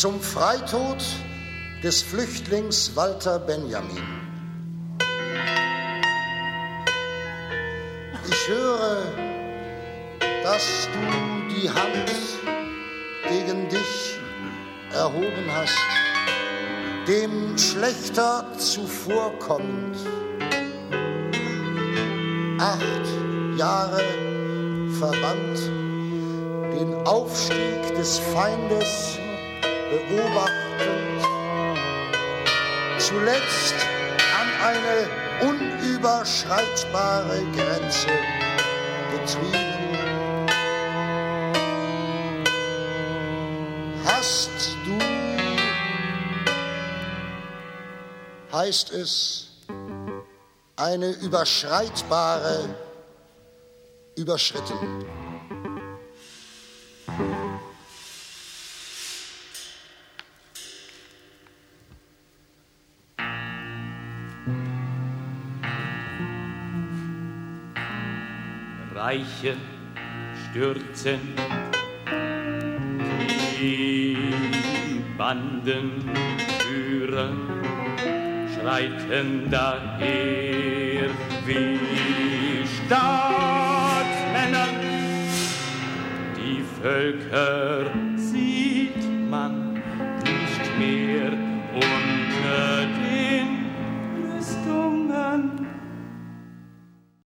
zum Freitod des Flüchtlings Walter Benjamin. Ich höre, dass du die Hand gegen dich erhoben hast, dem schlechter zuvorkommend. 8 Jahre verbannt, den Aufstieg des Feindes beobachtend, zuletzt an eine unüberschreitbare Grenze getrieben. Hast du, heißt es, eine überschreitbare überschritten. Reiche stürzen, die Bandenführer schreiten daher wie Staatsmänner, die Völker